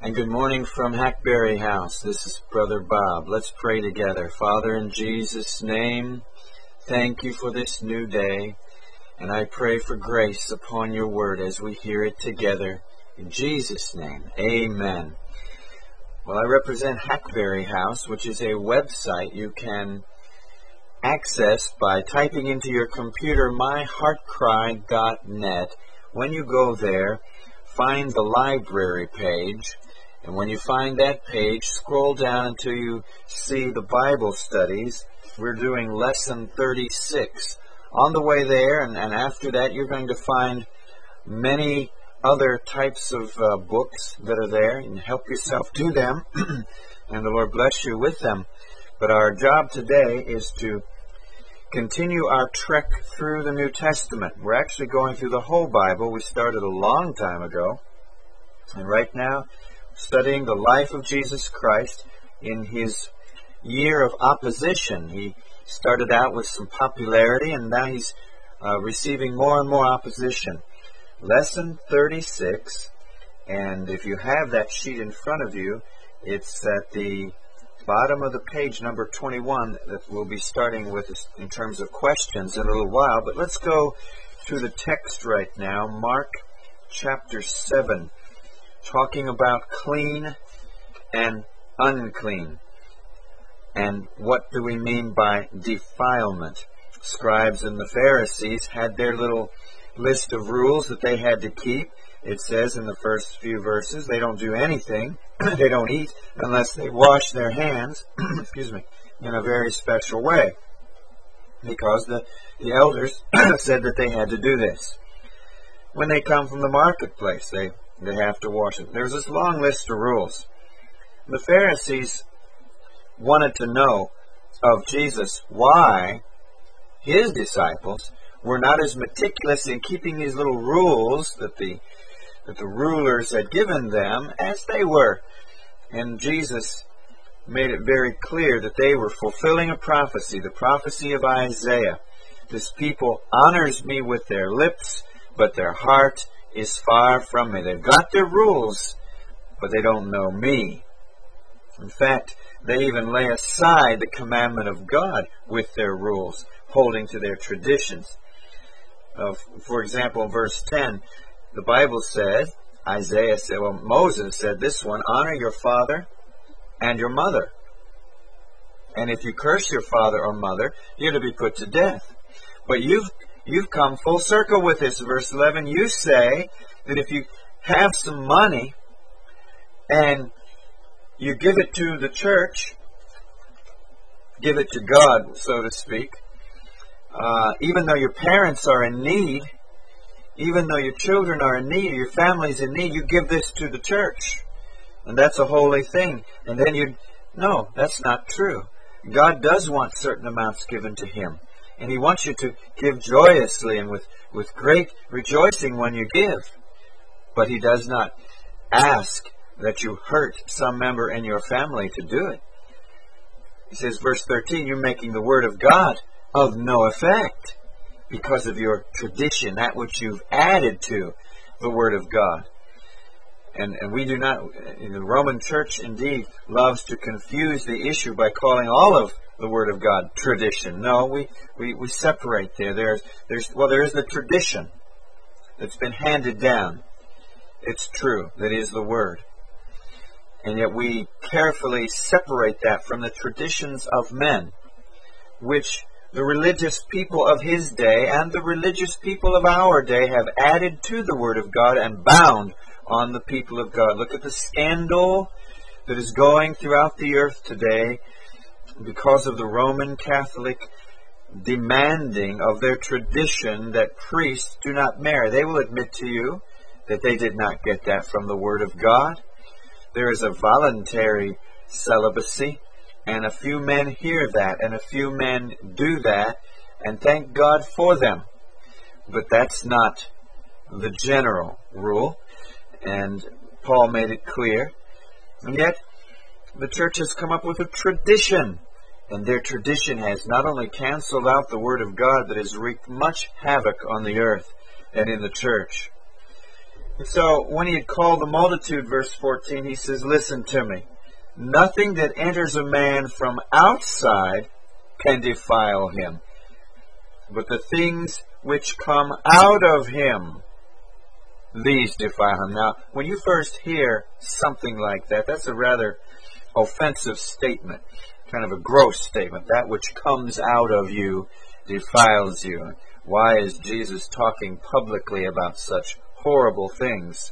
And good morning from Hackberry House. This is Brother Bob. Let's pray together. Father, in Jesus' name, thank you for this new day. And I pray for grace upon your word as we hear it together. In Jesus' name, amen. Well, I represent Hackberry House, which is a website you can access by typing into your computer myheartcry.net. When you go there, find the library page. And when you find that page, scroll down until you see the Bible studies. We're doing lesson 36. On the way there, and after that, you're going to find many other types of books that are there. And help yourself to them, and the Lord bless you with them. But our job today is to continue our trek through the New Testament. We're actually going through the whole Bible. We started a long time ago. And right now, studying the life of Jesus Christ in his year of opposition. He started out with some popularity, and now he's receiving more and more opposition. Lesson 36, and if you have that sheet in front of you, it's at the bottom of the page, number 21, that we'll be starting with in terms of questions in a little while. But let's go to the text right now, Mark chapter 7. Talking about clean and unclean. And what do we mean by defilement? Scribes and the Pharisees had their little list of rules that they had to keep. It says in the first few verses, they don't do anything, they don't eat unless they wash their hands, in a very special way. Because the elders said that they had to do this. When they come from the marketplace, they have to wash it. There's this long list of rules. The Pharisees wanted to know of Jesus why his disciples were not as meticulous in keeping these little rules that the rulers had given them as they were. And Jesus made it very clear that they were fulfilling a prophecy, the prophecy of Isaiah. This people honors me with their lips, but their heart is far from me. They've got their rules, but they don't know me. In fact, they even lay aside the commandment of God with their rules, holding to their traditions. For example, in verse 10, the Bible said, Moses said this one, honor your father and your mother. And if you curse your father or mother, you're to be put to death. But you've come full circle with this. Verse 11, you say that if you have some money and you give it to the church, give it to God, so to speak, even though your parents are in need, even though your children are in need, your family's in need, you give this to the church. And that's a holy thing. And then no, that's not true. God does want certain amounts given to him. And he wants you to give joyously and with great rejoicing when you give. But he does not ask that you hurt some member in your family to do it. He says, verse 13, you're making the word of God of no effect because of your tradition, that which you've added to the word of God. And we do not, the Roman Church indeed loves to confuse the issue by calling all of the Word of God tradition. No, we separate there. There is the tradition that's been handed down. It's true. That is the Word. And yet we carefully separate that from the traditions of men, which the religious people of his day and the religious people of our day have added to the Word of God and bound on the people of God. Look at the scandal that is going throughout the earth today because of the Roman Catholic demanding of their tradition that priests do not marry. They will admit to you that they did not get that from the Word of God. There is a voluntary celibacy, and a few men hear that, and a few men do that, and thank God for them. But that's not the general rule, and Paul made it clear. And yet, the church has come up with a tradition, and their tradition has not only canceled out the Word of God, but has wreaked much havoc on the earth and in the church. And so when he had called the multitude, verse 14, he says, listen to me. Nothing that enters a man from outside can defile him, but the things which come out of him, these defile him. Now, when you first hear something like that, that's a rather offensive statement, kind of a gross statement. That which comes out of you defiles you. Why is Jesus talking publicly about such horrible things?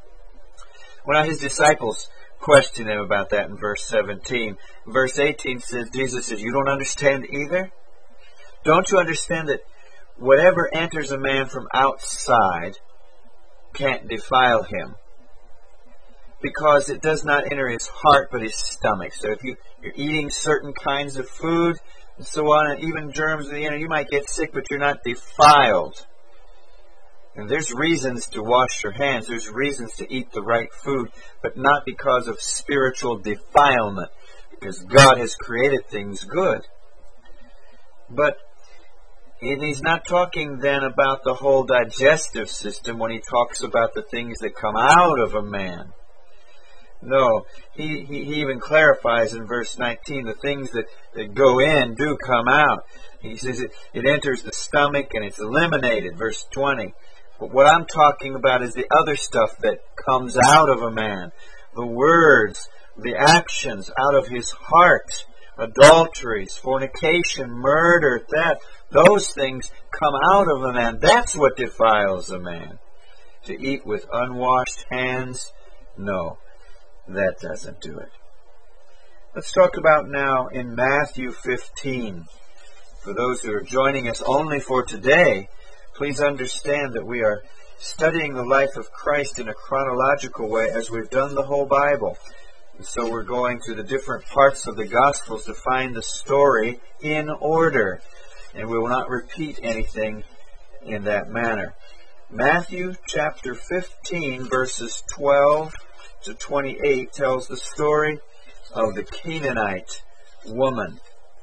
When his disciples questioned him about that in verse 17, verse 18 says, Jesus says, you don't understand either? Don't you understand that whatever enters a man from outside can't defile him? Because it does not enter his heart but his stomach. So if you're eating certain kinds of food and so on, and even germs, you might get sick, but you're not defiled. And there's reasons to wash your hands. There's reasons to eat the right food, but not because of spiritual defilement, because God has created things good. But he's not talking then about the whole digestive system when he talks about the things that come out of a man. No, he even clarifies in verse 19, the things that go in do come out. He says it enters the stomach and it's eliminated, verse 20. But what I'm talking about is the other stuff that comes out of a man. The words, the actions out of his heart, adulteries, fornication, murder, theft, those things come out of a man. That's what defiles a man. To eat with unwashed hands, no, that doesn't do it. Let's talk about now in Matthew 15. For those who are joining us only for today, please understand that we are studying the life of Christ in a chronological way as we've done the whole Bible. And so we're going through the different parts of the Gospels to find the story in order. And we will not repeat anything in that manner. Matthew chapter 15, verses 12 to 28 tells the story of the Canaanite woman.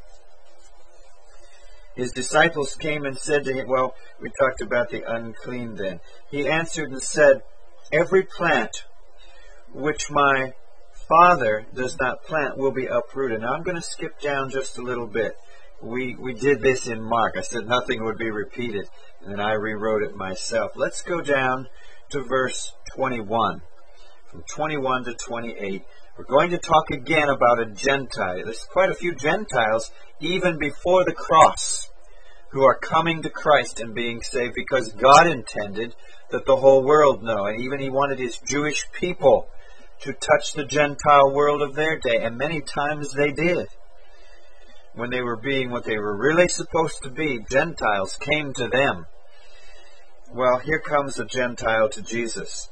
His disciples came and said to him, well, we talked about the unclean then. He answered and said, every plant which my Father does not plant will be uprooted. Now I'm going to skip down just a little bit. We did this in Mark. I said nothing would be repeated, and then I rewrote it myself. Let's go down to verse 21. From 21 to 28. We're going to talk again about a Gentile. There's quite a few Gentiles, even before the cross, who are coming to Christ and being saved because God intended that the whole world know. And even he wanted his Jewish people to touch the Gentile world of their day. And many times they did. When they were being what they were really supposed to be, Gentiles came to them. Well, here comes a Gentile to Jesus.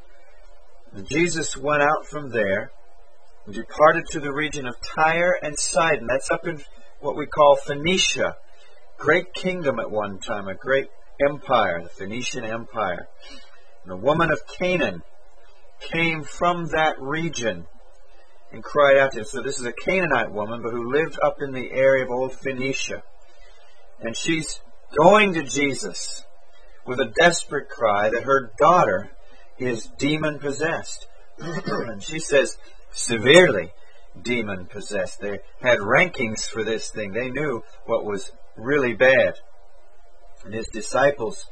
Jesus went out from there and departed to the region of Tyre and Sidon. That's up in what we call Phoenicia. Great kingdom at one time, a great empire, the Phoenician Empire. And a woman of Canaan came from that region and cried out to him. So this is a Canaanite woman, but who lived up in the area of old Phoenicia. And she's going to Jesus with a desperate cry that her daughter is demon-possessed. And she says, severely demon-possessed. They had rankings for this thing. They knew what was really bad. And his disciples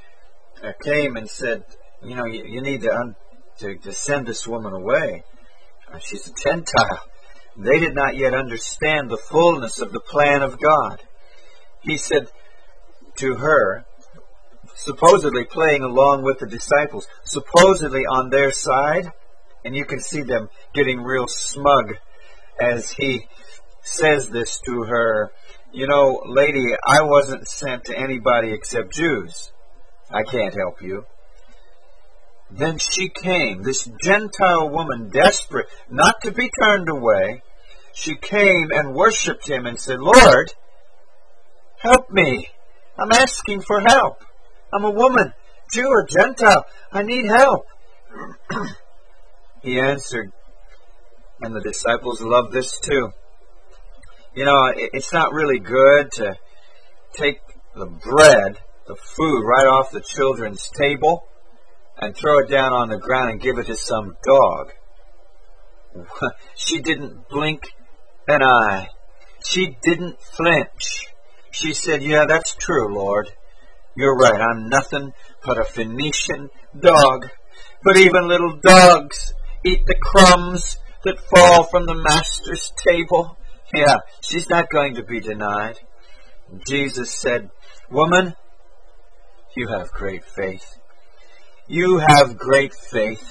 came and said, you need to send this woman away. She's a Gentile. They did not yet understand the fullness of the plan of God. He said to her, supposedly playing along with the disciples, supposedly on their side, and you can see them getting real smug as he says this to her, lady, I wasn't sent to anybody except Jews. I can't help you. Then she came, this Gentile woman, desperate, not to be turned away. She came and worshipped him and said, Lord, help me. I'm asking for help. I'm a woman, Jew or Gentile. I need help. He answered, and the disciples loved this too. It's not really good to take the bread, the food, right off the children's table and throw it down on the ground and give it to some dog. She didn't blink an eye. She didn't flinch. She said, yeah, that's true, Lord. You're right. I'm nothing but a Phoenician dog. But even little dogs eat the crumbs that fall from the master's table. Yeah, she's not going to be denied. Jesus said, woman, you have great faith. You have great faith.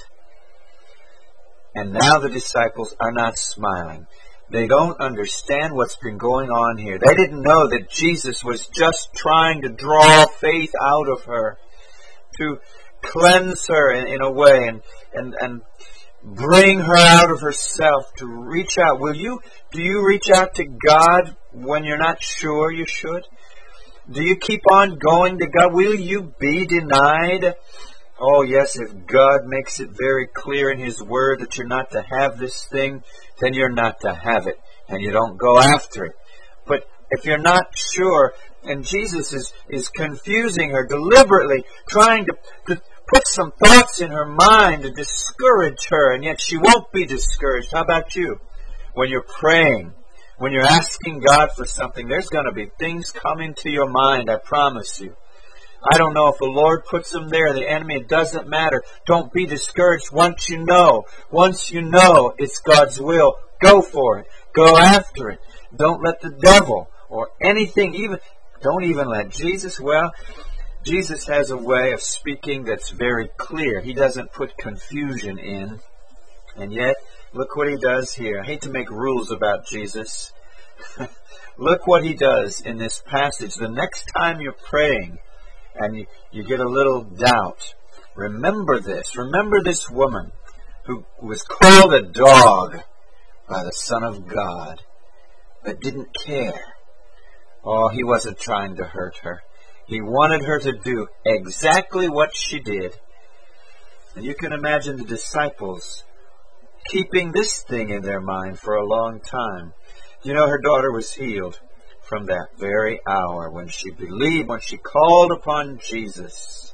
And now the disciples are not smiling. They don't understand what's been going on here. They didn't know that Jesus was just trying to draw faith out of her, to cleanse her in a way and bring her out of herself, to reach out. Do you reach out to God when you're not sure you should? Do you keep on going to God? Will you be denied? Oh yes, if God makes it very clear in His Word that you're not to have this thing, then you're not to have it, and you don't go after it. But if you're not sure, and Jesus is confusing her deliberately, trying to put some thoughts in her mind to discourage her, and yet she won't be discouraged. How about you? When you're praying, when you're asking God for something, there's going to be things coming to your mind, I promise you. I don't know if the Lord puts them there, the enemy, it doesn't matter. Don't be discouraged once you know. Once you know it's God's will, go for it. Go after it. Don't let the devil or anything, don't even let Jesus. Well, Jesus has a way of speaking that's very clear. He doesn't put confusion in. And yet, look what He does here. I hate to make rules about Jesus. Look what He does in this passage. The next time you're praying, and you get a little doubt, remember this. Remember this woman who was called a dog by the Son of God, but didn't care. Oh, He wasn't trying to hurt her. He wanted her to do exactly what she did. And you can imagine the disciples keeping this thing in their mind for a long time. You know, her daughter was healed from that very hour when she believed, when she called upon Jesus.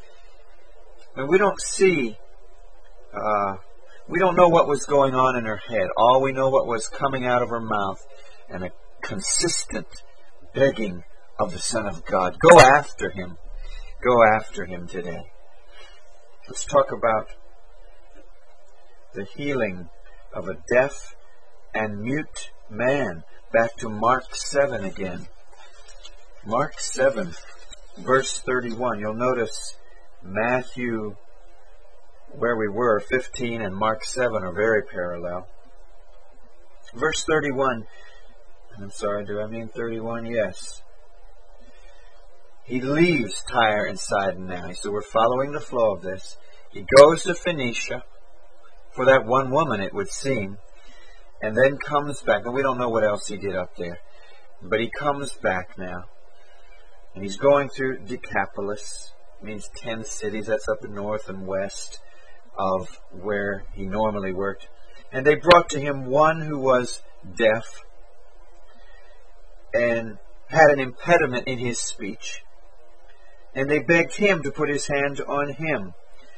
And we don't know what was going on in her head. All we know what was coming out of her mouth, and a consistent begging of the Son of God. Go after Him. Go after Him today. Let's talk about the healing of a deaf and mute man. Back to Mark 7 again. Mark 7, verse 31. You'll notice Matthew, where we were, 15, and Mark 7 are very parallel. Verse 31. I'm sorry, do I mean 31? Yes. He leaves Tyre and Sidon now. So we're following the flow of this. He goes to Phoenicia, for that one woman, it would seem, and then comes back. And we don't know what else he did up there, but he comes back now. And he's going through Decapolis. It means 10 cities. That's up the north and west of where he normally worked. And they brought to him one who was deaf and had an impediment in his speech. And they begged him to put his hand on him.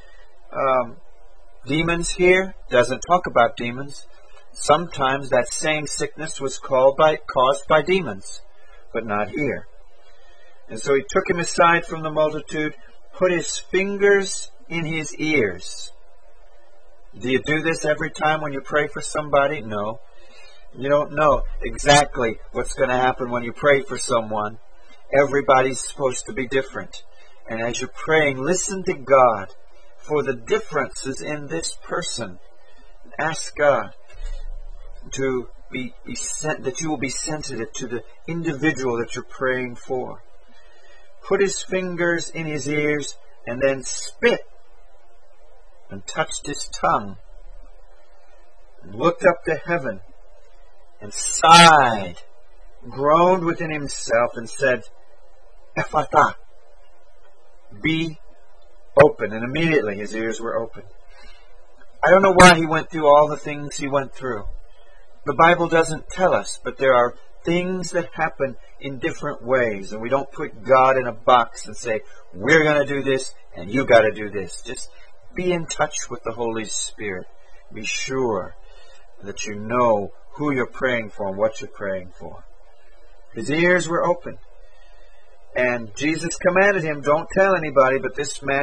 Demons here doesn't talk about demons. Sometimes that same sickness was caused by demons, but not here. And so he took him aside from the multitude, put his fingers in his ears. Do you do this every time when you pray for somebody? No. You don't know exactly what's going to happen when you pray for someone. Everybody's supposed to be different. And as you're praying, listen to God for the differences in this person. Ask God to that you will be sensitive to the individual that you're praying for. Put his fingers in his ears and then spit and touched his tongue and looked up to heaven and sighed, groaned within himself and said, Ephphatha, be open. And immediately his ears were open. I don't know why he went through all the things he went through. The Bible doesn't tell us, but there are things that happen in different ways. And we don't put God in a box and say, we're going to do this and you got to do this. Just be in touch with the Holy Spirit. Be sure that you know who you're praying for and what you're praying for. His ears were open. And Jesus commanded him, don't tell anybody, but this man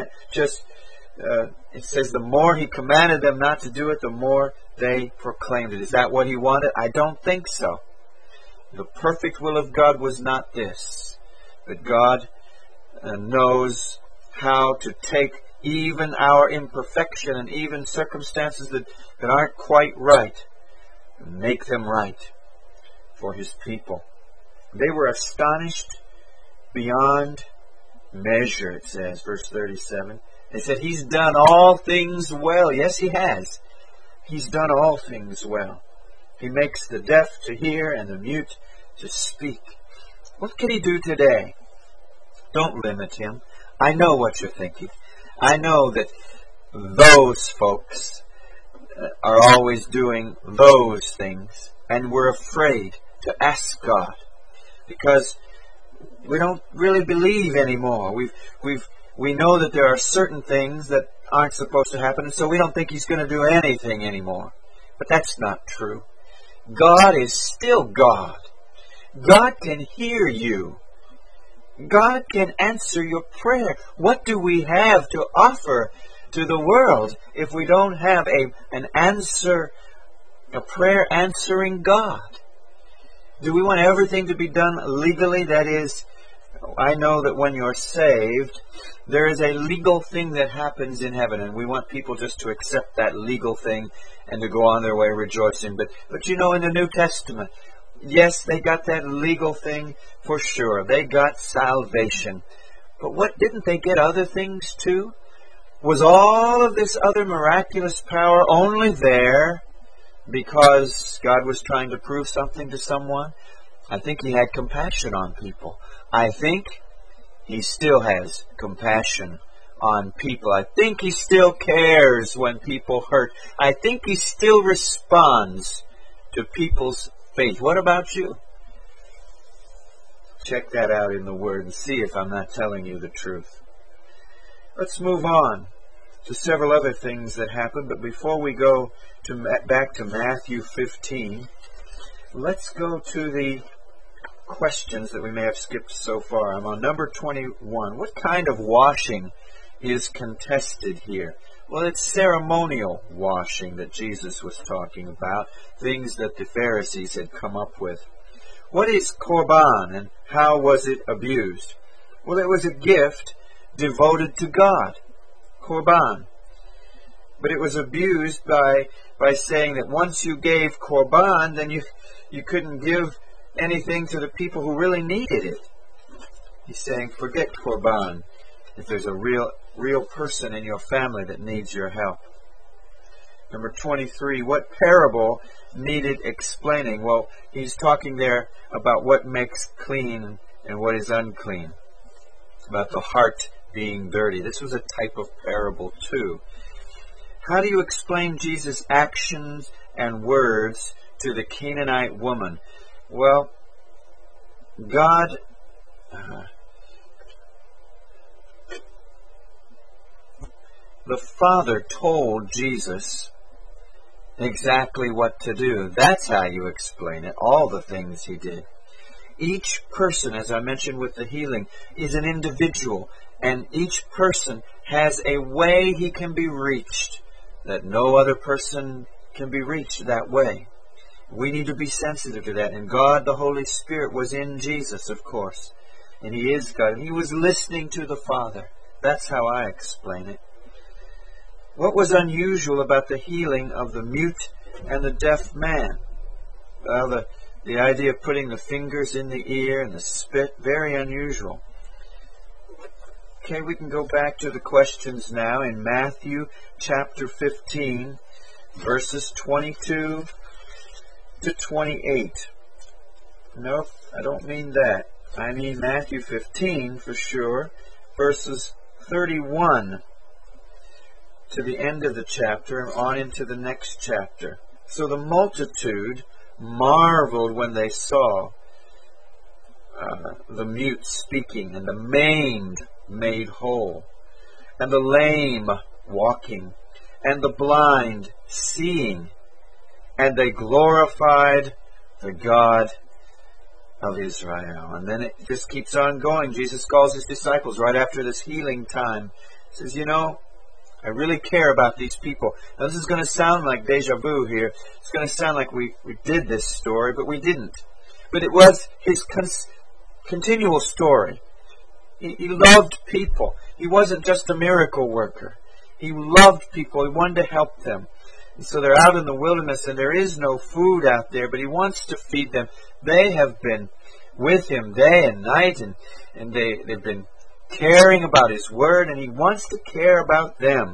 it says the more he commanded them not to do it, the more they proclaimed it. Is that what he wanted? I don't think so. The perfect will of God was not this. But God knows how to take even our imperfection and even circumstances that aren't quite right and make them right for His people. They were astonished beyond measure, it says, verse 37. They said, He's done all things well. Yes, He has. He's done all things well. He makes the deaf to hear and the mute to speak. What can He do today? Don't limit Him. I know what you're thinking. I know that those folks are always doing those things, and we're afraid to ask God because we don't really believe anymore. We know that there are certain things that aren't supposed to happen, and so we don't think He's going to do anything anymore. But that's not true. God is still God. God can hear you. God can answer your prayer. What do we have to offer to the world if we don't have a prayer answering God? Do we want everything to be done legally? That is, I know that when you're saved, there is a legal thing that happens in heaven, and we want people just to accept that legal thing and to go on their way rejoicing. But you know, in the New Testament, yes, they got that legal thing for sure. They got salvation. But what, didn't they get other things too? Was all of this other miraculous power only there because God was trying to prove something to someone? I think He had compassion on people. I think He still has compassion on people. I think He still cares when people hurt. I think He still responds to people's faith. What about you? Check that out in the Word and see if I'm not telling you the truth. Let's move on to several other things that happened, but before we go back to Matthew 15, let's go to the questions that we may have skipped so far. I'm on number 21. What kind of washing is contested here? Well, it's ceremonial washing that Jesus was talking about, things that the Pharisees had come up with. What is Korban and how was it abused? Well, it was a gift devoted to God, Korban. But it was abused by saying that once you gave Korban, then you couldn't give anything to the people who really needed it. He's saying, forget Korban if there's a real person in your family that needs your help. Number 23, what parable needed explaining? Well, he's talking there about what makes clean and what is unclean, about the heart being dirty. This was a type of parable too. How do you explain Jesus' actions and words to the Canaanite woman? Well, God the Father told Jesus exactly what to do. That's how you explain it, all the things He did. Each person, as I mentioned with the healing, is an individual, and each person has a way he can be reached that no other person can be reached that way. We need to be sensitive to that. And God, the Holy Spirit, was in Jesus, of course. And He is God. And He was listening to the Father. That's how I explain it. What was unusual about the healing of the mute and the deaf man? Well, the idea of putting the fingers in the ear and the spit, very unusual. Okay, we can go back to the questions now in Matthew chapter 15, verses 22 to 28. No, I don't mean that. I mean Matthew 15 for sure, verses 31 to the end of the chapter and on into the next chapter. So the multitude marveled when they saw the mute speaking, and the maimed made whole, and the lame walking, and the blind seeing, and they glorified the God of Israel. And then it just keeps on going. Jesus calls his disciples right after this healing time. He says, you know, I really care about these people. Now this is going to sound like deja vu here. It's going to sound like we did this story, but we didn't. But it was his continual story. He loved people. He wasn't just a miracle worker. He loved people. He wanted to help them. And so they're out in the wilderness and there is no food out there, but he wants to feed them. They have been with him day and night, and they've been caring about his word, and he wants to care about them.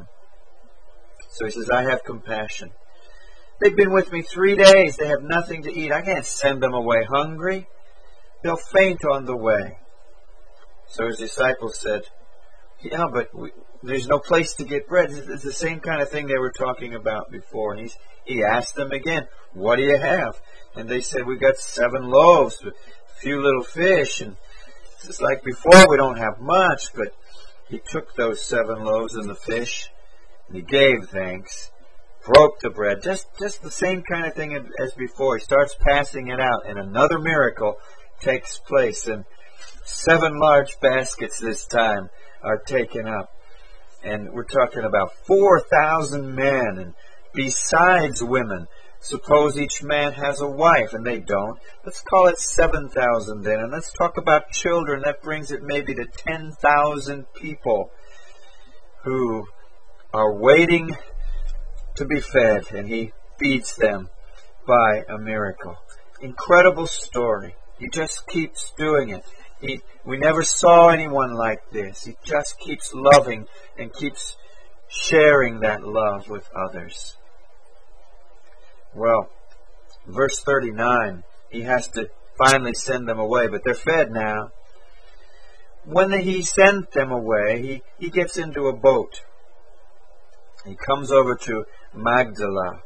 So he says, I have compassion. They've been with me 3 days. They have nothing to eat. I can't send them away hungry. They'll faint on the way. So his disciples said, yeah, but there's no place to get bread. It's the same kind of thing they were talking about before. And he asked them again, what do you have? And they said, we've got 7 loaves, a few little fish. And it's like before, we don't have much. But he took those 7 loaves and the fish, and he gave thanks, broke the bread. Just the same kind of thing as before. He starts passing it out, and another miracle takes place. And 7 large baskets this time are taken up. And we're talking about 4,000 men, and besides women. Suppose each man has a wife, and they don't. Let's call it 7,000 then. And let's talk about children. That brings it maybe to 10,000 people who are waiting to be fed, and he feeds them by a miracle. Incredible story. He just keeps doing it. We never saw anyone like this. He just keeps loving and keeps sharing that love with others. Well, verse 39, he has to finally send them away, but they're fed now. When he sent them away, he gets into a boat. He comes over to Magdala.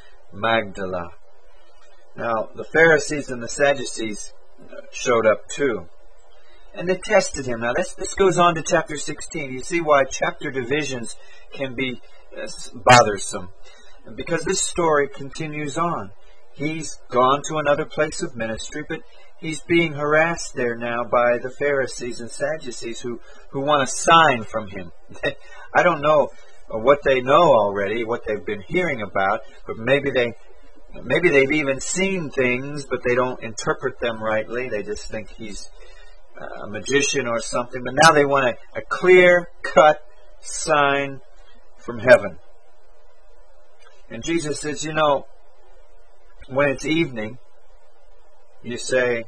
Now, the Pharisees and the Sadducees showed up too. And they tested him. Now, this goes on to chapter 16. You see why chapter divisions can be bothersome. Because this story continues on. He's gone to another place of ministry, but he's being harassed there now by the Pharisees and Sadducees who want a sign from him. I don't know what they know already, what they've been hearing about, but maybe they've even seen things, but they don't interpret them rightly. They just think he's a magician or something. But now they want a clear-cut sign from heaven. And Jesus says, you know, when it's evening, you say,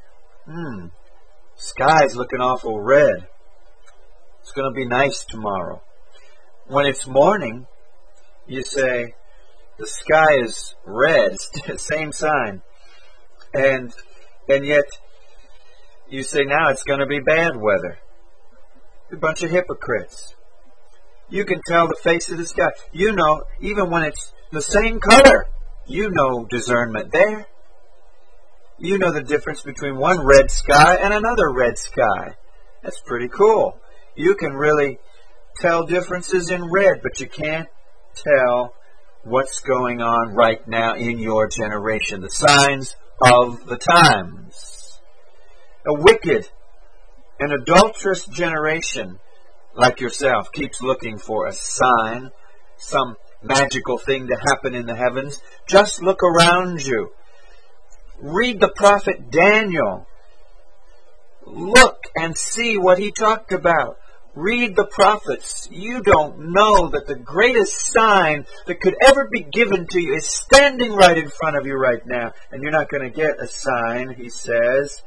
sky's looking awful red. It's going to be nice tomorrow. When it's morning, you say, the sky is red. It's the same sign. And yet, you say now it's going to be bad weather. You're a bunch of hypocrites. You can tell the face of the sky. You know, even when it's the same color, you know discernment there. You know the difference between one red sky and another red sky. That's pretty cool. You can really tell differences in red, but you can't tell what's going on right now in your generation. The signs of the times. A wicked, an adulterous generation like yourself keeps looking for a sign, some magical thing to happen in the heavens. Just look around you. Read the prophet Daniel. Look and see what he talked about. Read the prophets. You don't know that the greatest sign that could ever be given to you is standing right in front of you right now. And you're not going to get a sign, he says.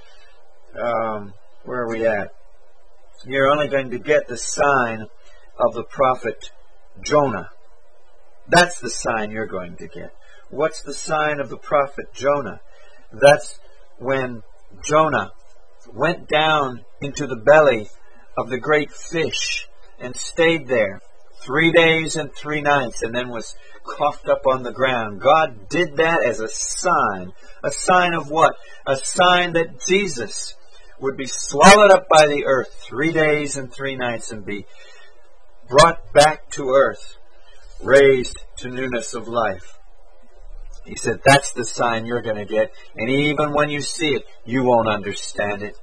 Where are we at? You're only going to get the sign of the prophet Jonah. That's the sign you're going to get. What's the sign of the prophet Jonah? That's when Jonah went down into the belly of the great fish and stayed there 3 days and 3 nights, and then was coughed up on the ground. God did that as a sign. A sign of what? A sign that Jesus would be swallowed up by the earth 3 days and 3 nights and be brought back to earth, raised to newness of life. He said, that's the sign you're going to get. And even when you see it, you won't understand it.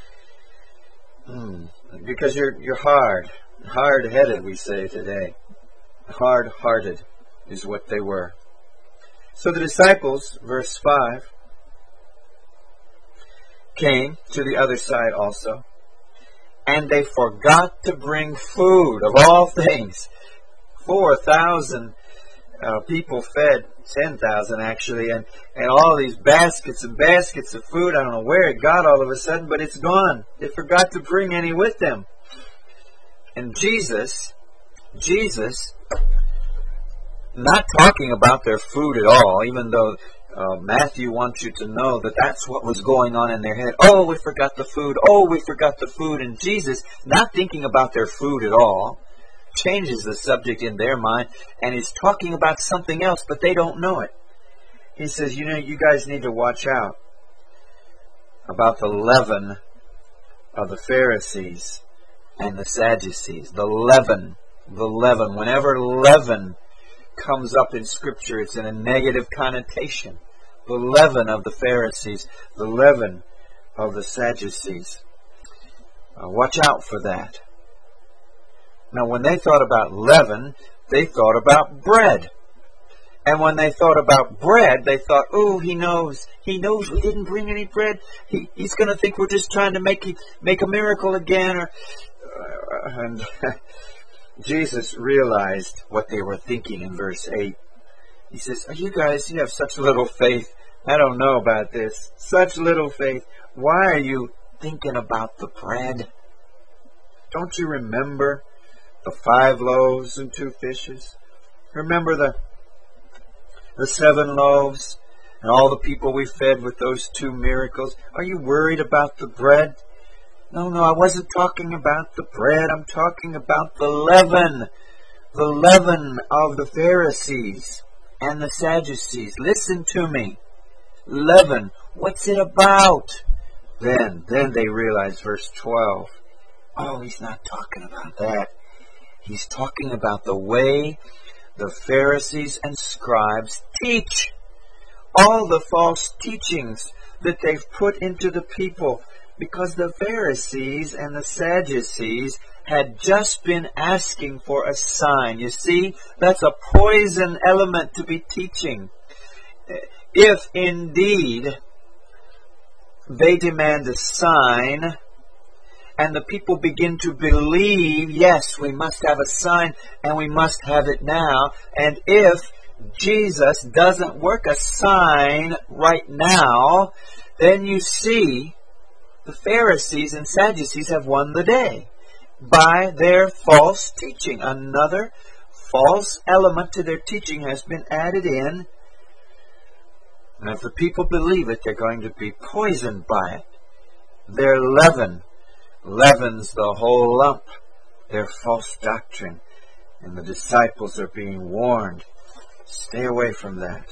Because you're hard-headed, we say today. Hard-hearted is what they were. So the disciples, verse 5, came to the other side also, and they forgot to bring food, of all things. 4,000 people fed, 10,000 actually, and all these baskets and baskets of food. I don't know where it got all of a sudden, but it's gone. They forgot to bring any with them. And Jesus, not talking about their food at all, even though Matthew wants you to know that that's what was going on in their head. Oh, we forgot the food. Oh, we forgot the food. And Jesus, not thinking about their food at all, changes the subject in their mind, and he's talking about something else, but they don't know it. He says, you guys need to watch out about the leaven of the Pharisees and the Sadducees. The leaven. Whenever leaven comes up in Scripture, it's in a negative connotation. The leaven of the Pharisees, the leaven of the Sadducees. Watch out for that. Now, when they thought about leaven, they thought about bread. And when they thought about bread, they thought, oh, he knows we didn't bring any bread. He's going to think we're just trying to make a miracle again. And Jesus realized what they were thinking in verse 8. He says, you guys, you have such little faith. I don't know about this. Such little faith. Why are you thinking about the bread? Don't you remember the 5 loaves and 2 fishes? Remember the 7 loaves and all the people we fed with those 2 miracles? Are you worried about the bread? No, I wasn't talking about the bread. I'm talking about the leaven of the Pharisees and the Sadducees. Listen to me. Leaven, what's it about? Then they realize, verse 12, oh, he's not talking about that. He's talking about the way the Pharisees and scribes teach. All the false teachings that they've put into the people, because the Pharisees and the Sadducees had just been asking for a sign. You see, that's a poison element to be teaching. If indeed they demand a sign, and the people begin to believe, yes, we must have a sign, and we must have it now. And if Jesus doesn't work a sign right now, then you see the Pharisees and Sadducees have won the day by their false teaching. Another false element to their teaching has been added in. And if the people believe it, they're going to be poisoned by it. Their leaven leavens the whole lump, their false doctrine. And the disciples are being warned, stay away from that.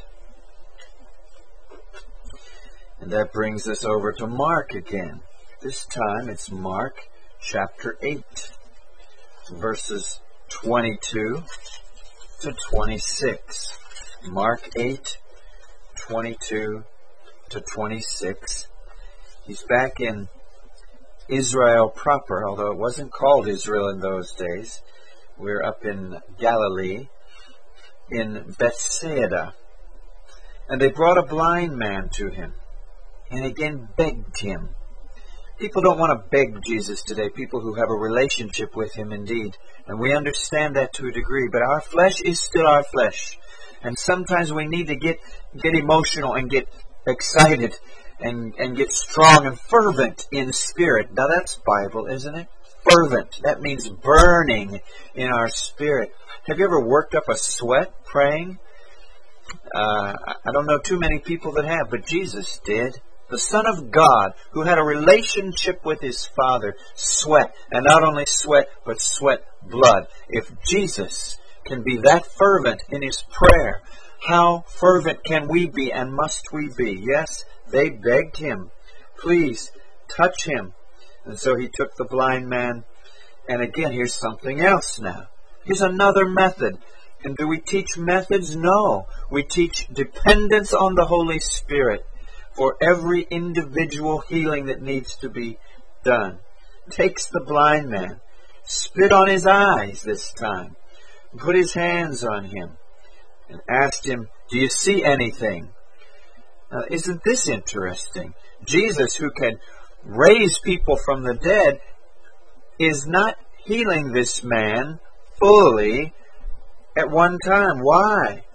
And that brings us over to Mark again. This time it's Mark chapter 8, verses 22 to 26. Mark 8, 22 to 26. He's back in Israel proper, although it wasn't called Israel in those days. We're up in Galilee, in Bethsaida. And they brought a blind man to him, and again begged him. People don't want to beg Jesus today, people who have a relationship with him indeed. And we understand that to a degree, but our flesh is still our flesh. And sometimes we need to get emotional and get excited and get strong and fervent in spirit. Now that's Bible, isn't it? Fervent. That means burning in our spirit. Have you ever worked up a sweat praying? I don't know too many people that have, but Jesus did. The Son of God, who had a relationship with his Father, sweat. And not only sweat, but sweat blood. If Jesus can be that fervent in his prayer, how fervent can we be and must we be? Yes, they begged him, please touch him. And so he took the blind man. And again, here's something else now. Here's another method. And do we teach methods? No. We teach dependence on the Holy Spirit for every individual healing that needs to be done. Takes the blind man, spit on his eyes this time, put his hands on him, and asked him, do you see anything? Now, isn't this interesting? Jesus, who can raise people from the dead, is not healing this man fully at one time. Why?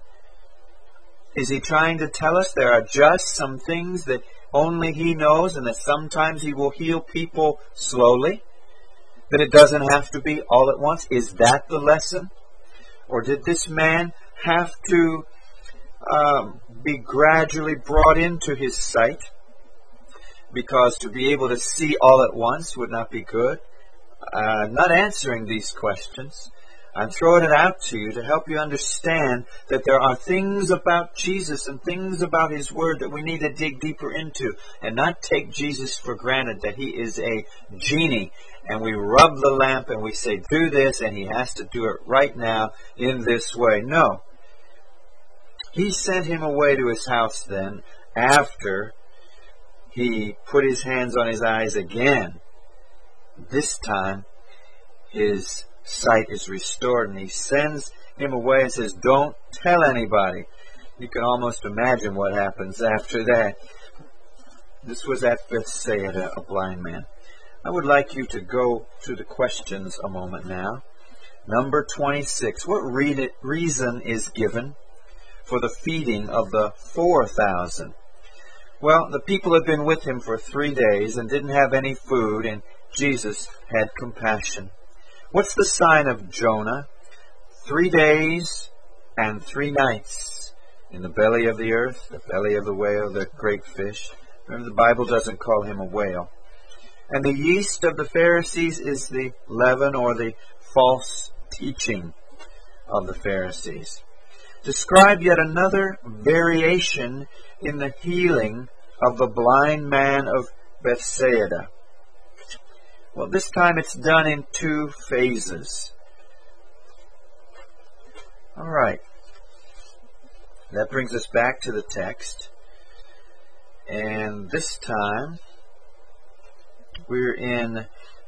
Is he trying to tell us there are just some things that only he knows, and that sometimes he will heal people slowly? That it doesn't have to be all at once? Is that the lesson? Or did this man have to be gradually brought into his sight? Because to be able to see all at once would not be good. I'm not answering these questions. I'm throwing it out to you to help you understand that there are things about Jesus and things about his word that we need to dig deeper into and not take Jesus for granted that he is a genie and we rub the lamp and we say do this and he has to do it right now in this way. No. He sent him away to his house then after he put his hands on his eyes again. This time his sight is restored, and he sends him away and says, don't tell anybody. You can almost imagine what happens after that. This was at Bethsaida, a blind man. I would like you to go to the questions a moment now. Number 26. What reason is given for the feeding of the 4,000? Well, the people had been with him for 3 days and didn't have any food, and Jesus had compassion. What's the sign of Jonah? 3 days and 3 nights in the belly of the earth, the belly of the whale, the great fish. Remember, the Bible doesn't call him a whale. And the yeast of the Pharisees is the leaven or the false teaching of the Pharisees. Describe yet another variation in the healing of the blind man of Bethsaida. Well, this time it's done in 2 phases. All right. That brings us back to the text. And this time we're in,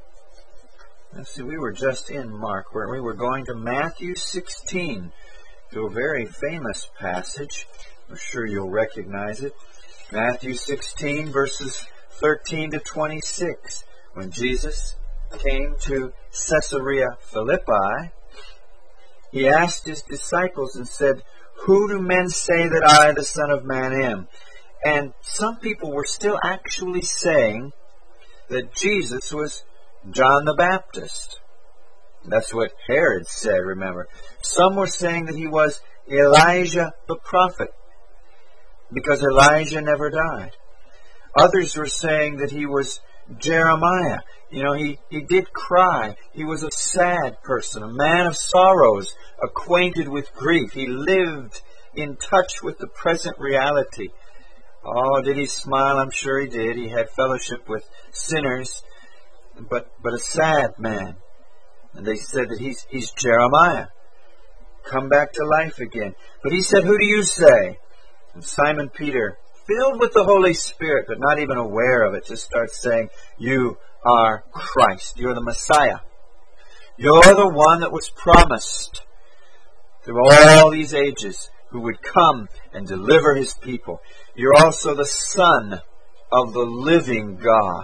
let's see, we were just in Mark, weren't we? We're going to Matthew 16, to a very famous passage. I'm sure you'll recognize it. Matthew 16, verses 13 to 26. When Jesus came to Caesarea Philippi, he asked his disciples and said, who do men say that I, the Son of Man, am? And some people were still actually saying that Jesus was John the Baptist. That's what Herod said, remember. Some were saying that he was Elijah the prophet, because Elijah never died. Others were saying that he was Jeremiah. You know, he did cry. He was a sad person, a man of sorrows, acquainted with grief. He lived in touch with the present reality. Oh, did he smile? I'm sure he did. He had fellowship with sinners, but a sad man. And they said that he's Jeremiah, come back to life again. But he said, who do you say? And Simon Peter, filled with the Holy Spirit, but not even aware of it, just starts saying, you are Christ. You're the Messiah. You're the one that was promised through all these ages, who would come and deliver his people. You're also the Son of the living God.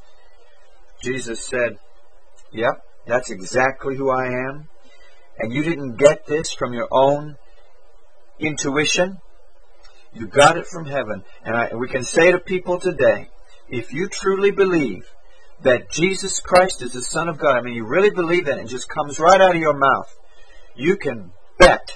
Jesus said, yep, that's exactly who I am. And you didn't get this from your own intuition. You got it from heaven. And we can say to people today, if you truly believe that Jesus Christ is the Son of God, I mean, you really believe that, and it just comes right out of your mouth, you can bet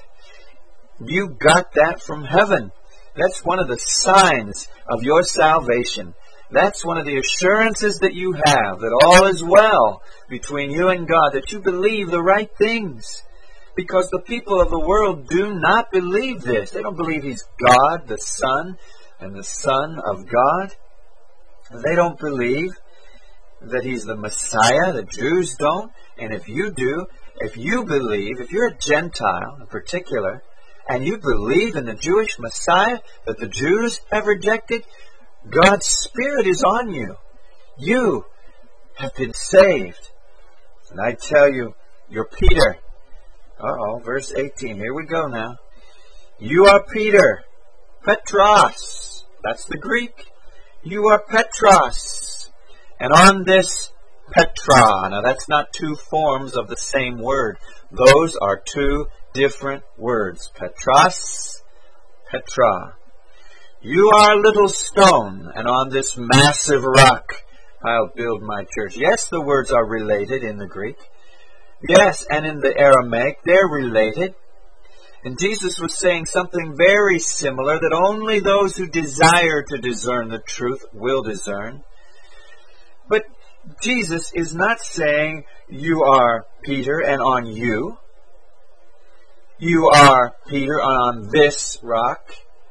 you got that from heaven. That's one of the signs of your salvation, That's one of the assurances that you have, that all is well between you and God, that you believe the right things. Because the people of the world do not believe this. They don't believe He's God, the Son, and the Son of God. They don't believe that He's the Messiah. The Jews don't. And if you do, if you believe, if you're a Gentile in particular, and you believe in the Jewish Messiah that the Jews have rejected, God's Spirit is on you. You have been saved. And I tell you, you're Peter. Verse 18. Here we go now. You are Peter. Petros. That's the Greek. You are Petros. And on this Petra. Now that's not two forms of the same word. Those are two different words. Petros, Petra. You are a little stone, and on this massive rock I'll build my church. Yes, the words are related in the Greek. Yes, and in the Aramaic, they're related. And Jesus was saying something very similar that only those who desire to discern the truth will discern. But Jesus is not saying, you are Peter, and on you. You are Peter, on this rock.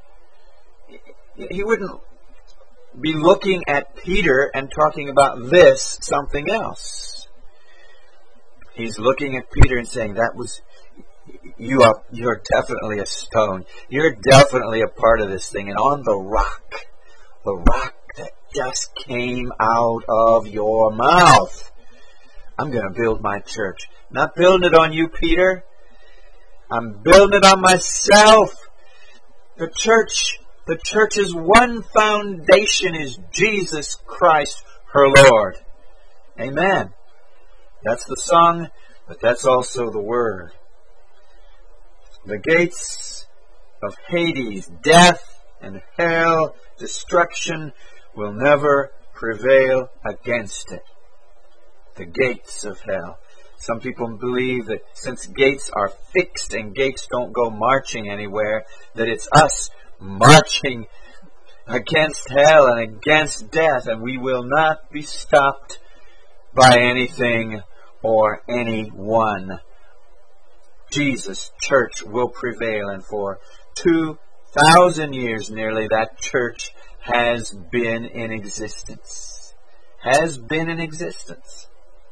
He wouldn't be looking at Peter and talking about this something else. He's looking at Peter and saying, you're definitely a stone. You're definitely a part of this thing. And on the rock that just came out of your mouth, I'm going to build my church. Not building it on you, Peter. I'm building it on myself. The church's one foundation is Jesus Christ, her Lord. Amen. That's the song, but that's also the word. The gates of Hades, death and hell, destruction, will never prevail against it. The gates of hell. Some people believe that since gates are fixed and gates don't go marching anywhere, that it's us marching against hell and against death, and we will not be stopped by anything or anyone. Jesus' church will prevail, and for 2,000 years nearly, that church has been in existence. Has been in existence.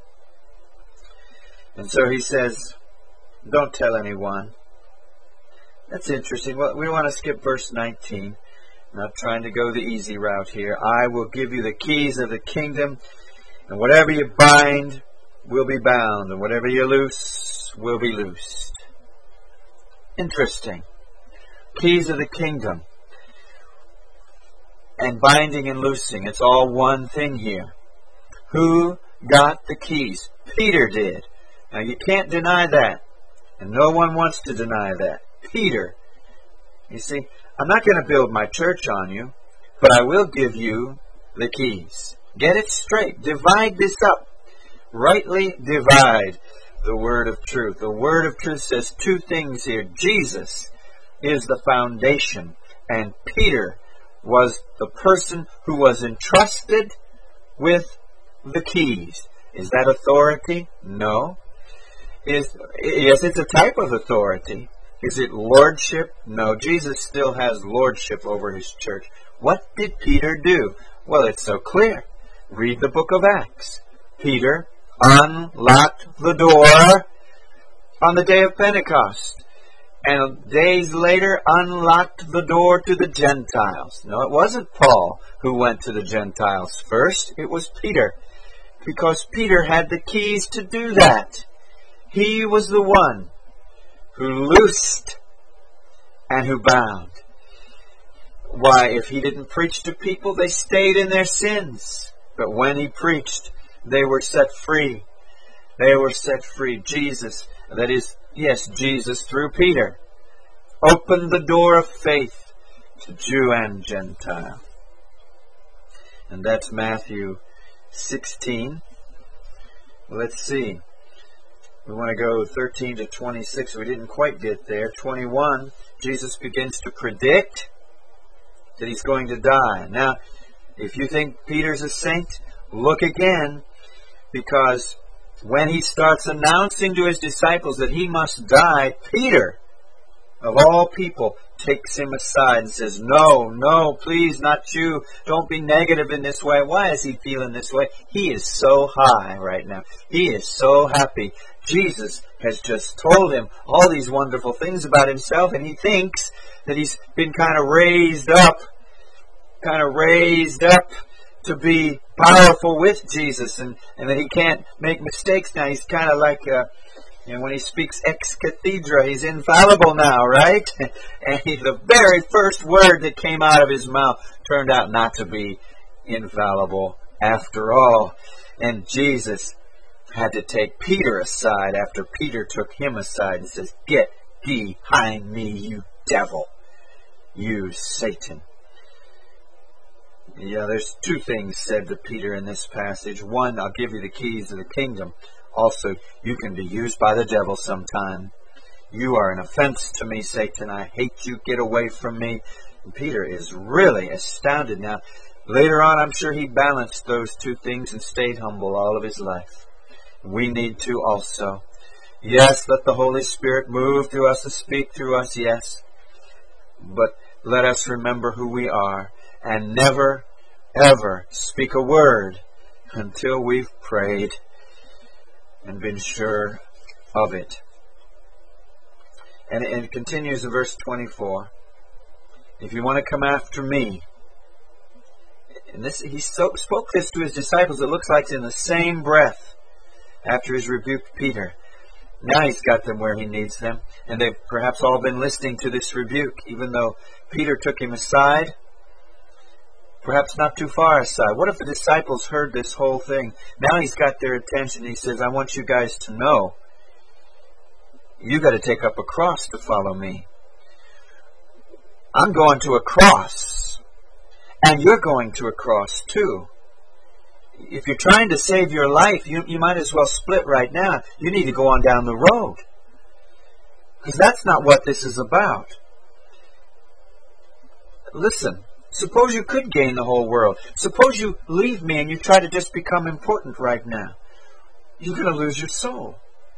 And so he says, don't tell anyone. That's interesting. Well, we want to skip verse 19. Not trying to go the easy route here. I will give you the keys of the kingdom, and whatever you bind will be bound, and whatever you loose will be loosed. Interesting. Keys of the kingdom. And binding and loosing. It's all one thing here. Who got the keys? Peter did. Now you can't deny that. And no one wants to deny that. Peter. You see, I'm not going to build my church on you, but I will give you the keys. Get it straight. Divide this up. Rightly divide the word of truth. The word of truth says two things here. Jesus is the foundation, and Peter was the person who was entrusted with the keys. Is that authority? No. Yes, it's a type of authority. Is it lordship? No. Jesus still has lordship over his church. What did Peter do? Well, it's so clear. Read the book of Acts. Peter unlocked the door on the day of Pentecost, and days later unlocked the door to the Gentiles. No, it wasn't Paul who went to the Gentiles first. It was Peter, because Peter had the keys to do that. He was the one who loosed and who bound. Why, if he didn't preach to people, they stayed in their sins. But when he preached, they were set free. They were set free. Jesus, that is, yes, Jesus through Peter, opened the door of faith to Jew and Gentile. And that's Matthew 16. Let's see. We want to go 13 to 26. We didn't quite get there. 21, Jesus begins to predict that he's going to die. Now, If you think Peter's a saint, look again, because when he starts announcing to his disciples that he must die, Peter, of all people, takes him aside and says, no, please, not you. Don't be negative in this way. Why is he feeling this way? He is so high right now. He is so happy. Jesus has just told him all these wonderful things about himself, and he thinks that he's been kind of raised up to be powerful with Jesus, and that he can't make mistakes now. He's kind of like... And when he speaks ex cathedra, he's infallible now, right? And the very first word that came out of his mouth turned out not to be infallible after all. And Jesus had to take Peter aside after Peter took him aside and says, "Get behind me, you devil, you Satan." Yeah, there's two things said to Peter in this passage. One, I'll give you the keys of the kingdom. Also, you can be used by the devil sometime. You are an offense to me, Satan. I hate you. Get away from me. And Peter is really astounded now. Later on, I'm sure he balanced those two things and stayed humble all of his life. We need to also. Yes, let the Holy Spirit move through us and speak through us, yes. But let us remember who we are and never, ever speak a word until we've prayed and been sure of it. And it continues in verse 24. If you want to come after me, and he spoke this to his disciples, it looks like in the same breath after he's rebuked Peter. Now he's got them where he needs them, and they've perhaps all been listening to this rebuke, even though Peter took him aside. Perhaps not too far aside. What if the disciples heard this whole thing? Now he's got their attention. He says, I want you guys to know, you got to take up a cross to follow me. I'm going to a cross, and you're going to a cross too. If you're trying to save your life, you might as well split right now. You need to go on down the road, because that's not what this is about. Listen. Suppose you could gain the whole world. Suppose you leave me and you try to just become important right now. You're going to lose your soul.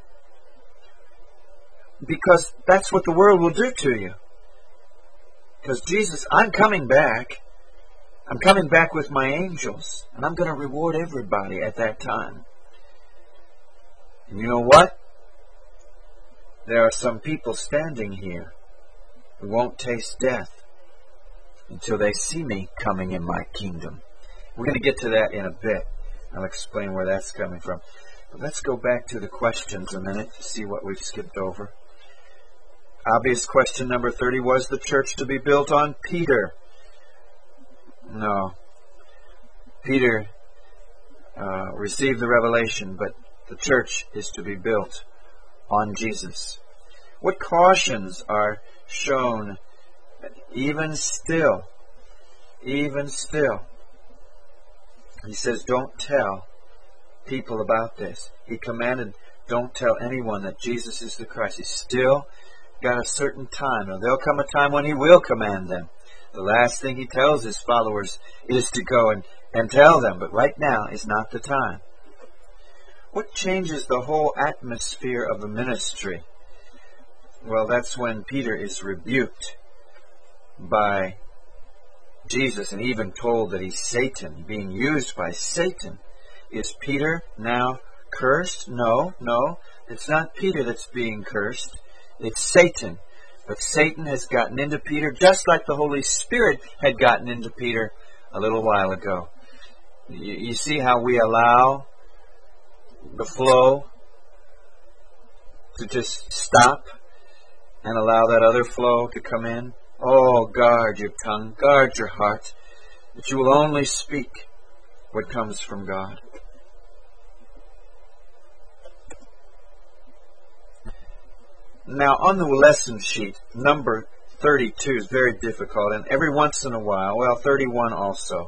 Because that's what the world will do to you. Because Jesus, I'm coming back. I'm coming back with my angels. And I'm going to reward everybody at that time. And you know what? There are some people standing here who won't taste death until they see me coming in my kingdom. We're going to get to that in a bit. I'll explain where that's coming from. But let's go back to the questions a minute to see what we've skipped over. Obvious question number 30, was the church to be built on Peter? No. Peter received the revelation, but the church is to be built on Jesus. What cautions are shown even still? Even still. He says, don't tell people about this. He commanded, don't tell anyone that Jesus is the Christ. He's still got a certain time. Now, there'll come a time when he will command them. The last thing he tells his followers is to go and tell them. But right now is not the time. What changes the whole atmosphere of the ministry? Well, that's when Peter is rebuked by Jesus and even told that he's Satan, being used by Satan. Is Peter now cursed? No. It's not Peter that's being cursed. It's Satan. But Satan has gotten into Peter just like the Holy Spirit had gotten into Peter a little while ago. You see how we allow the flow to just stop and allow that other flow to come in? Oh, guard your tongue, guard your heart, that you will only speak what comes from God. Now, on the lesson sheet, number 32 is very difficult, and every once in a while, 31 also,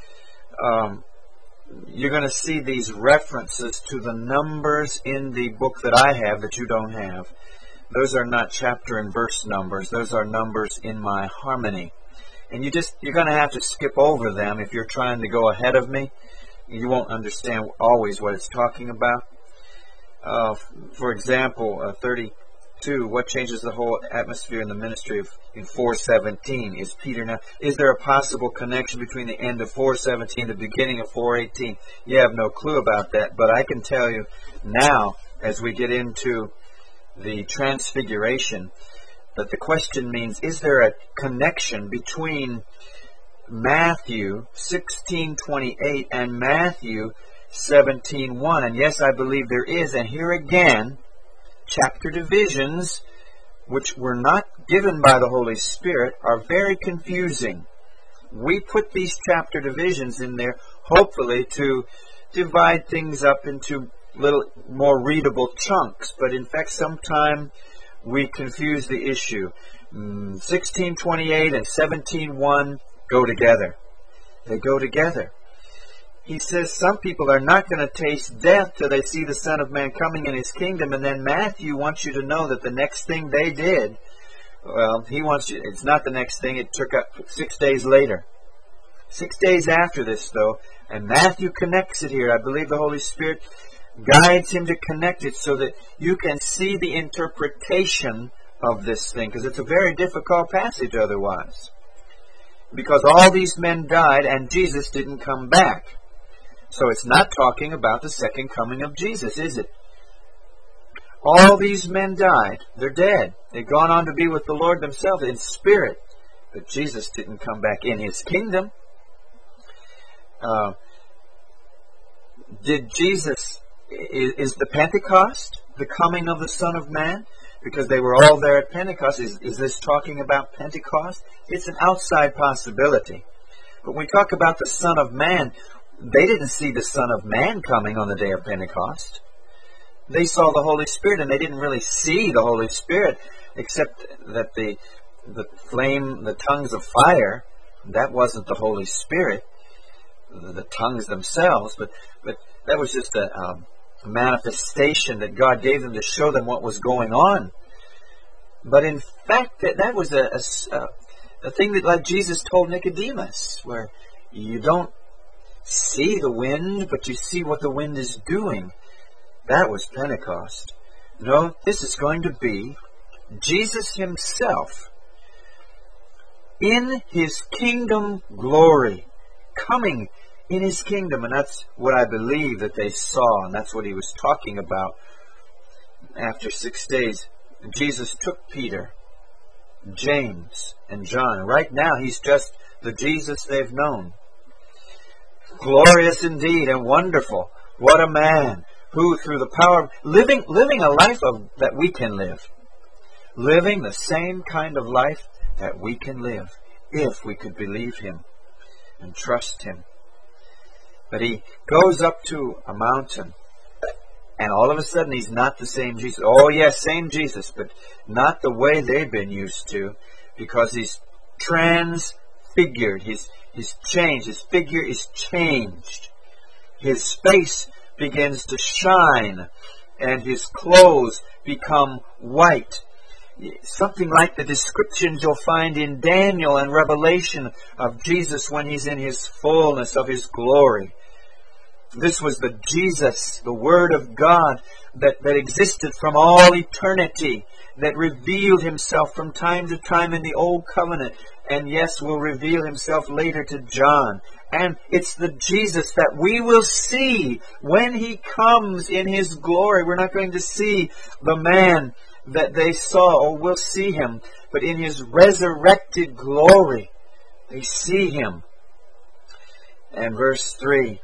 you're going to see these references to the numbers in the book that I have that you don't have. Those are not chapter and verse numbers. Those are numbers in my harmony. And you're going to have to skip over them if you're trying to go ahead of me. You won't understand always what it's talking about. For example, 32, what changes the whole atmosphere in the ministry in 4:17? Is Peter now? Is there a possible connection between the end of 4:17 and the beginning of 4:18? You have no clue about that, but I can tell you now, as we get into the transfiguration, that the question means, is there a connection between Matthew 16:28 and Matthew 17:1? And yes, I believe there is. And here again, chapter divisions, which were not given by the Holy Spirit, are very confusing. We put these chapter divisions in there, hopefully, to divide things up into little more readable chunks. But in fact, sometimes we confuse the issue. 16:28 and 17:1 go together. They go together. He says some people are not going to taste death till they see the Son of Man coming in His kingdom. And then Matthew wants you to know that the next thing they did, well, he wants you, it's not the next thing, it took up 6 days later. 6 days after this, though, and Matthew connects it here. I believe the Holy Spirit guides him to connect it so that you can see the interpretation of this thing, because it's a very difficult passage otherwise. Because all these men died and Jesus didn't come back. So it's not talking about the second coming of Jesus, is it? All these men died. They're dead. They've gone on to be with the Lord themselves in spirit. But Jesus didn't come back in His kingdom. Did Jesus... Is the Pentecost the coming of the Son of Man? Because they were all there at Pentecost. Is this talking about Pentecost? It's an outside possibility. But when we talk about the Son of Man, they didn't see the Son of Man coming on the day of Pentecost. They saw the Holy Spirit, and they didn't really see the Holy Spirit, except that the flame, the tongues of fire, that wasn't the Holy Spirit, the tongues themselves, but that was just a manifestation that God gave them to show them what was going on. But in fact, that was a thing that, like Jesus told Nicodemus, where you don't see the wind, but you see what the wind is doing. That was Pentecost. No, this is going to be Jesus Himself in His kingdom glory, coming in His kingdom. And that's what I believe that they saw, and that's what He was talking about. After 6 days, Jesus took Peter, James, and John. Right now, He's just the Jesus they've known. Glorious indeed and wonderful. What a man who, through the power of living a life that we can live. Living the same kind of life that we can live if we could believe Him and trust Him. But He goes up to a mountain, and all of a sudden He's not the same Jesus. Oh yes, same Jesus, but not the way they've been used to, because He's transfigured. He's changed. His figure is changed. His face begins to shine, and His clothes become white. Something like the descriptions you'll find in Daniel and Revelation of Jesus when He's in His fullness of His glory. This was the Jesus, the Word of God, that existed from all eternity, that revealed Himself from time to time in the Old Covenant, and yes, will reveal Himself later to John. And it's the Jesus that we will see when He comes in His glory. We're not going to see the man that they saw, or will see Him, but in His resurrected glory, they see Him. And verse 3,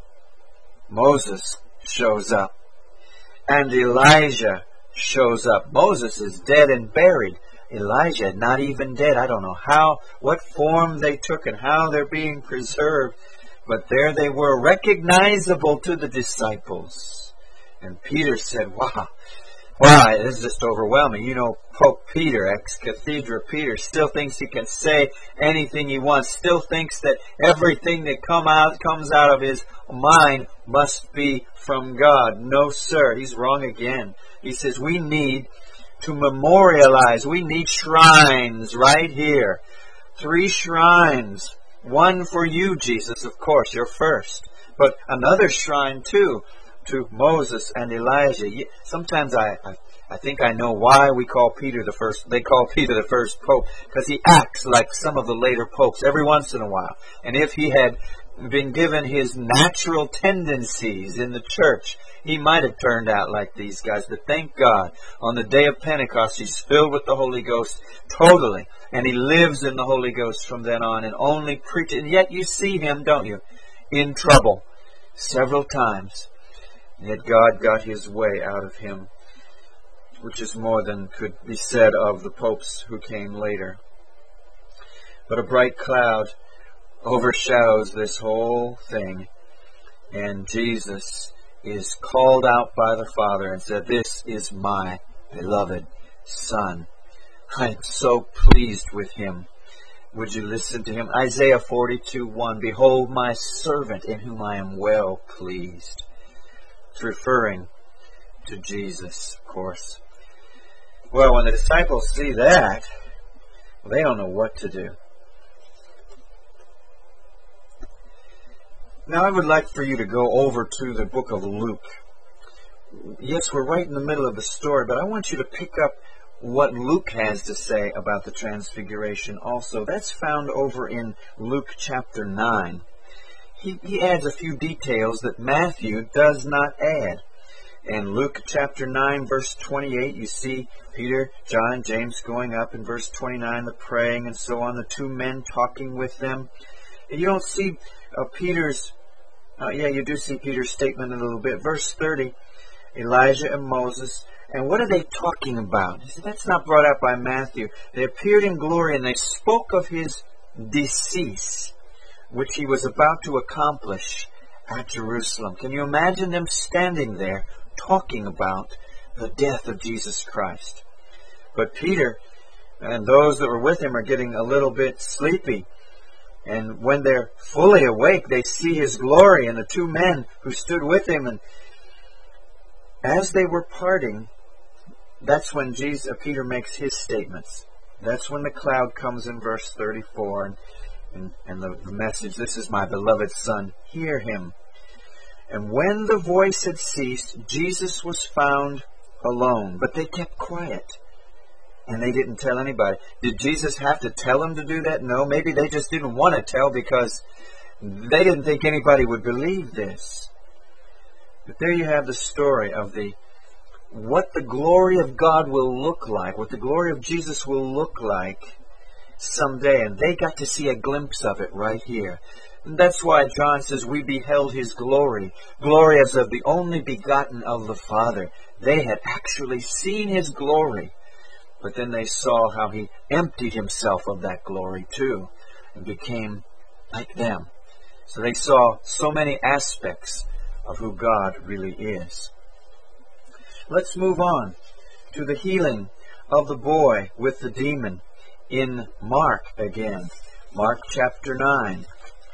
Moses shows up, and Elijah shows up. Moses is dead and buried. Elijah, not even dead. I don't know what form they took and how they're being preserved, but there they were, recognizable to the disciples. And Peter said, wow, this is just overwhelming. You know, Pope Peter, ex-cathedra Peter, still thinks he can say anything he wants, still thinks that everything that comes out of his mind must be from God. No, sir, he's wrong again. He says we need to memorialize, we need shrines right here 3 shrines. One for you, Jesus, of course, you're first. But another shrine, too, to Moses and Elijah. Sometimes I think I know why we call Peter the first. They call Peter the first pope, because he acts like some of the later popes every once in a while. And if he had been given his natural tendencies in the church, he might have turned out like these guys. But thank God, on the day of Pentecost, he's filled with the Holy Ghost totally. And he lives in the Holy Ghost from then on and only preaches. And yet you see him, don't you, in trouble several times. And yet God got his way out of him, which is more than could be said of the popes who came later. But a bright cloud overshadows this whole thing, and Jesus is called out by the Father and said, "This is my beloved Son. I am so pleased with him." Would you listen to him? Isaiah 42:1, "Behold my servant in whom I am well pleased." It's referring to Jesus, of course. Well, when the disciples see that, they don't know what to do. Now I would like for you to go over to the book of Luke. Yes, we're right in the middle of the story, but I want you to pick up what Luke has to say about the Transfiguration also. That's found over in Luke chapter 9. He adds a few details that Matthew does not add. In Luke chapter 9, verse 28, you see Peter, John, and James going up. In verse 29, the praying and so on, the 2 men talking with them. And you don't see Peter's, you do see Peter's statement a little bit. Verse 30, Elijah and Moses. And what are they talking about? That's not brought out by Matthew. They appeared in glory and they spoke of his decease, which he was about to accomplish at Jerusalem. Can you imagine them standing there talking about the death of Jesus Christ? But Peter and those that were with him are getting a little bit sleepy. And when they're fully awake, they see his glory and the 2 men who stood with him. And as they were parting, that's when Peter makes his statements. That's when the cloud comes in verse 34 and the message, "This is my beloved Son, hear him." And when the voice had ceased, Jesus was found alone. But they kept quiet. And they didn't tell anybody. Did Jesus have to tell them to do that? No, maybe they just didn't want to tell because they didn't think anybody would believe this. But there you have the story of what the glory of God will look like, what the glory of Jesus will look like someday. And they got to see a glimpse of it right here. And that's why John says, "We beheld his glory, glory as of the only begotten of the Father." They had actually seen his glory. But then they saw how he emptied himself of that glory too and became like them. So they saw so many aspects of who God really is. Let's move on to the healing of the boy with the demon in Mark again. Mark chapter 9.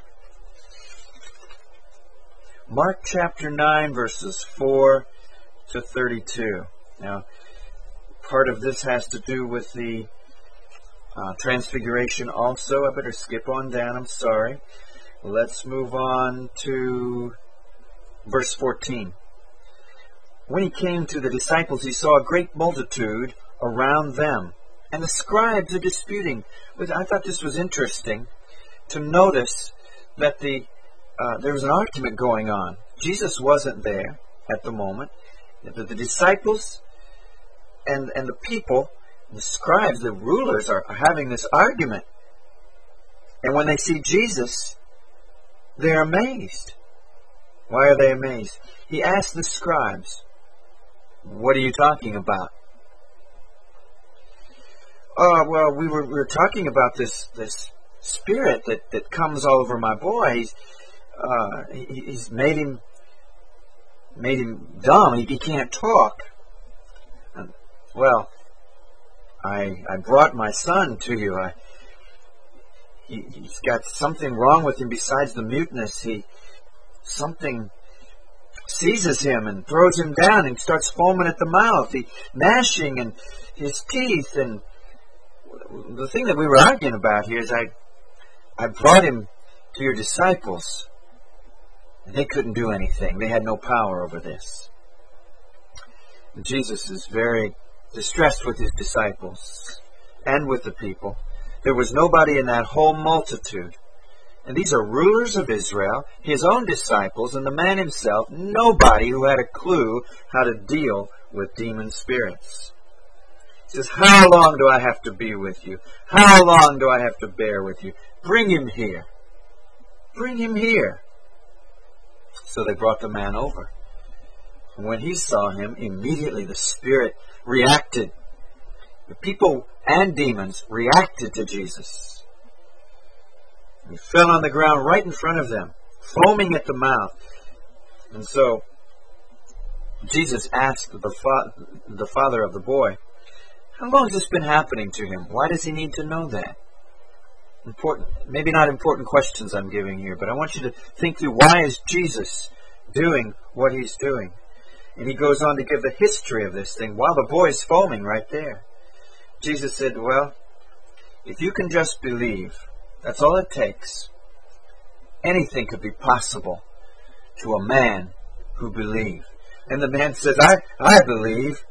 Mark chapter 9 verses 4 to 32. Now, part of this has to do with the Transfiguration also. I better skip on down, I'm sorry. Let's move on to verse 14. When he came to the disciples, he saw a great multitude around them, and the scribes are disputing. I thought this was interesting to notice that there was an argument going on. Jesus wasn't there at the moment. The disciples and the people, the scribes, the rulers are having this argument. And when they see Jesus, they're amazed. Why are they amazed? He asked the scribes, "What are you talking about?" "Oh, well, we were talking about this spirit that comes all over my boy. He's made him dumb. He can't talk. Well, I brought my son to you. He's got something wrong with him besides the muteness. Something seizes him and throws him down and starts foaming at the mouth. Gnashing and his teeth. And the thing that we were arguing about here is I brought him to your disciples, and they couldn't do anything. They had no power over this. And Jesus is very distressed with his disciples and with the people. There was nobody in that whole multitude. And these are rulers of Israel, his own disciples, and the man himself, nobody who had a clue how to deal with demon spirits. He says, how long do I have to be with you? How long do I have to bear with you? Bring him here. Bring him here. So they brought the man over. And when he saw him, immediately the spirit reacted. The people and demons reacted to Jesus. He fell on the ground right in front of them, foaming at the mouth. And so Jesus asked the father of the boy, how long has this been happening to him? Why does he need to know that? Important, maybe not important questions I'm giving here, but I want you to think through, why is Jesus doing what he's doing? And he goes on to give the history of this thing while the boy's foaming right there. Jesus said, well, if you can just believe, that's all it takes. Anything could be possible to a man who believes. And the man says, I believe.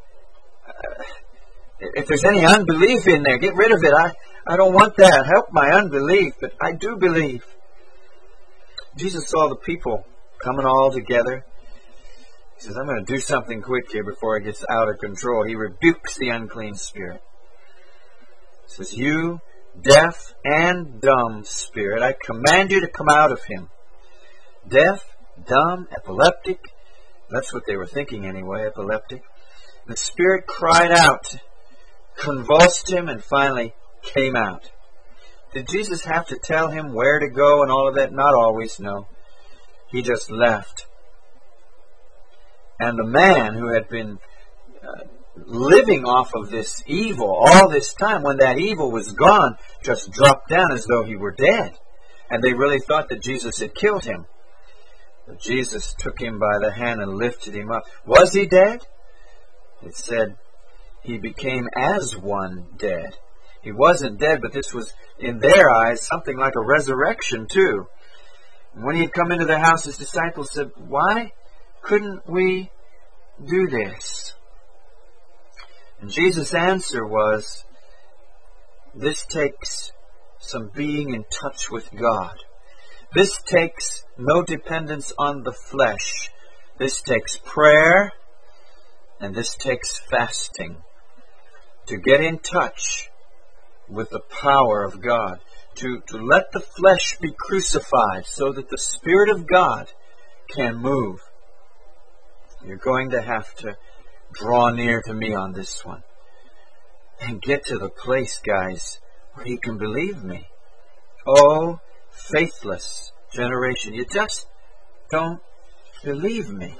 If there's any unbelief in there, get rid of it. I don't want that. Help my unbelief, but I do believe. Jesus saw the people coming all together. He says, I'm going to do something quick here before it gets out of control. He rebukes the unclean spirit. He says, you deaf and dumb spirit, I command you to come out of him. Deaf, dumb, epileptic. That's what they were thinking anyway, epileptic. The spirit cried out, convulsed him, and finally came out. Did Jesus have to tell him where to go and all of that? Not always, no. He just left. And the man who had been living off of this evil all this time, when that evil was gone, just dropped down as though he were dead. And they really thought that Jesus had killed him. But Jesus took him by the hand and lifted him up. Was he dead? It said he became as one dead. He wasn't dead, but this was, in their eyes, something like a resurrection too. And when he had come into the house, his disciples said, why couldn't we do this? And Jesus' answer was, this takes some being in touch with God. This takes no dependence on the flesh. This takes prayer, and this takes fasting. To get in touch with the power of God. To let the flesh be crucified so that the Spirit of God can move. You're going to have to draw near to me on this one. And get to the place, guys, where you can believe me. Oh, faithless generation. You just don't believe me.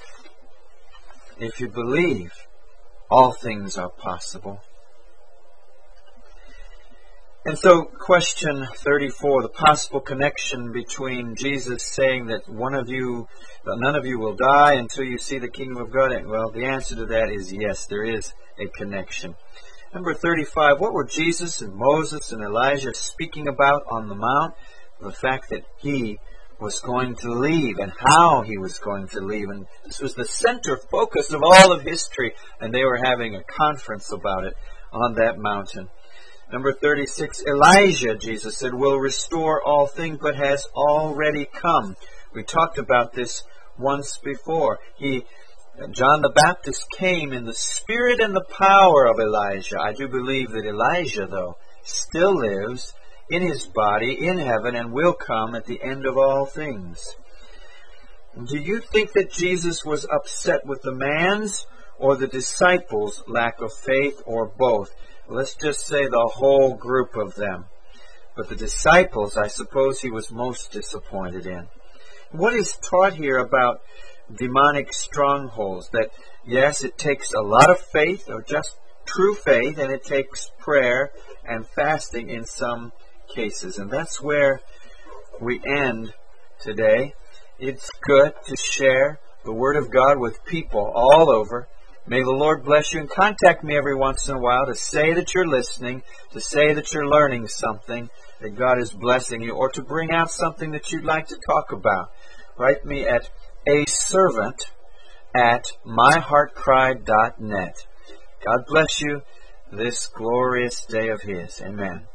If you believe, all things are possible. And so, question 34, the possible connection between Jesus saying that none of you will die until you see the kingdom of God. Well, the answer to that is yes, there is a connection. Number 35, what were Jesus and Moses and Elijah speaking about on the mount? The fact that he was going to leave and how he was going to leave. And this was the center focus of all of history, and they were having a conference about it on that mountain. Number 36, Elijah, Jesus said, will restore all things, but has already come. We talked about this once before. John the Baptist came in the spirit and the power of Elijah. I do believe that Elijah, though, still lives in his body in heaven and will come at the end of all things. Do you think that Jesus was upset with the man's or the disciples' lack of faith, or both? Let's just say the whole group of them. But the disciples, I suppose he was most disappointed in. What is taught here about demonic strongholds? That, yes, it takes a lot of faith, or just true faith, and it takes prayer and fasting in some cases. And that's where we end today. It's good to share the Word of God with people all over. May the Lord bless you, and contact me every once in a while to say that you're listening, to say that you're learning something, that God is blessing you, or to bring out something that you'd like to talk about. Write me at aservant@myheartcry.net. God bless you this glorious day of His. Amen.